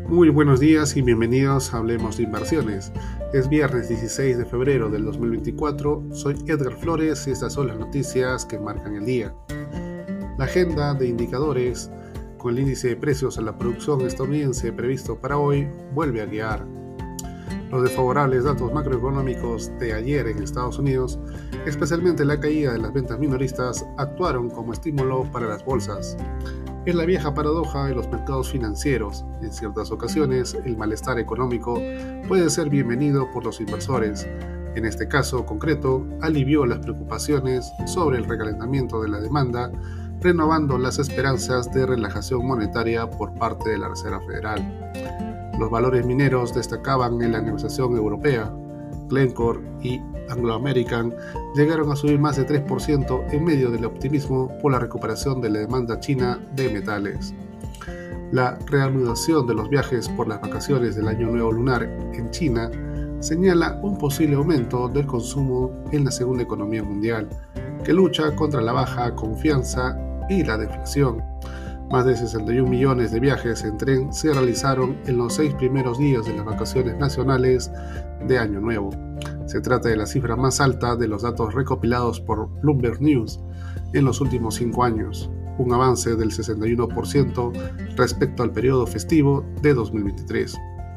Muy buenos días y bienvenidos a Hablemos de Inversiones. Es viernes 16 de febrero del 2024, soy Edgar Flores y estas son las noticias que marcan el día. La agenda de indicadores con el índice de precios a la producción estadounidense previsto para hoy vuelve a guiar. Los desfavorables datos macroeconómicos de ayer en Estados Unidos, especialmente la caída de las ventas minoristas, actuaron como estímulo para las bolsas. Es la vieja paradoja de los mercados financieros. En ciertas ocasiones, el malestar económico puede ser bienvenido por los inversores. En este caso concreto, alivió las preocupaciones sobre el recalentamiento de la demanda, renovando las esperanzas de relajación monetaria por parte de la Reserva Federal. Los valores mineros destacaban en la negociación europea. Glencore y Anglo American llegaron a subir más de 3% en medio del optimismo por la recuperación de la demanda china de metales. La reanudación de los viajes por las vacaciones del Año Nuevo Lunar en China señala un posible aumento del consumo en la segunda economía mundial, que lucha contra la baja confianza y la deflación. Más de 61 millones de viajes en tren se realizaron en los 6 primeros días de las vacaciones nacionales de Año Nuevo. Se trata de la cifra más alta de los datos recopilados por Bloomberg News en los últimos 5 años, un avance del 61% respecto al periodo festivo de 2023.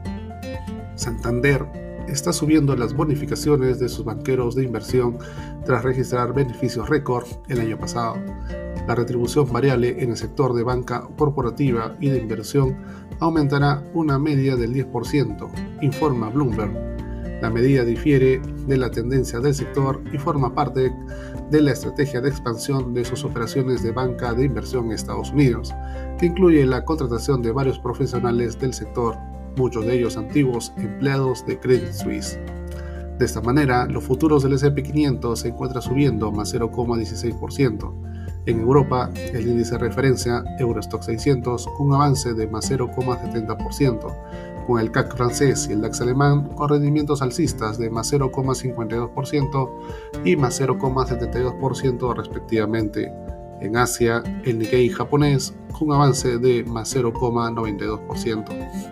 Santander está subiendo las bonificaciones de sus banqueros de inversión tras registrar beneficios récord el año pasado. La retribución variable en el sector de banca corporativa y de inversión aumentará una media del 10%, informa Bloomberg. La medida difiere de la tendencia del sector y forma parte de la estrategia de expansión de sus operaciones de banca de inversión en Estados Unidos, que incluye la contratación de varios profesionales del sector, muchos de ellos antiguos empleados de Credit Suisse. De esta manera, los futuros del S&P 500 se encuentran subiendo más 0,16%. En Europa, el índice de referencia Eurostoxx 600 con un avance de más 0,70%, con el CAC francés y el DAX alemán con rendimientos alcistas de más 0,52% y más 0,72% respectivamente. En Asia, el Nikkei japonés con un avance de más 0,92%.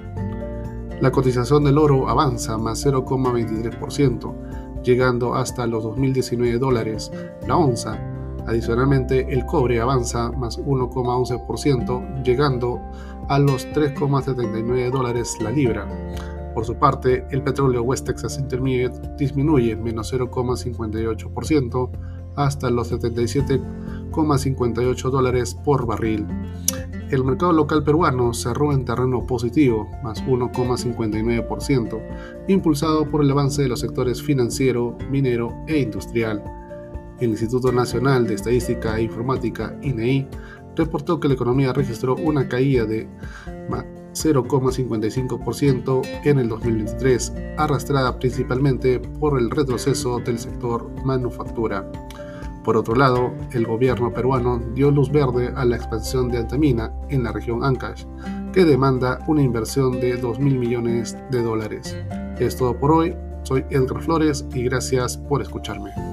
La cotización del oro avanza más 0,23%, llegando hasta los $2.019 la onza. Adicionalmente, el cobre avanza más 1,11%, llegando a los $3,79 la libra. Por su parte, el petróleo West Texas Intermediate disminuye menos 0,58% hasta los $77,58 por barril. El mercado local peruano cerró en terreno positivo, más 1,59%, impulsado por el avance de los sectores financiero, minero e industrial. El Instituto Nacional de Estadística e Informática, INEI, reportó que la economía registró una caída de 0,55% en el 2023, arrastrada principalmente por el retroceso del sector manufactura. Por otro lado, el gobierno peruano dio luz verde a la expansión de Antamina en la región Ancash, que demanda una inversión de $2.000 millones. Es todo por hoy, soy Edgar Flores y gracias por escucharme.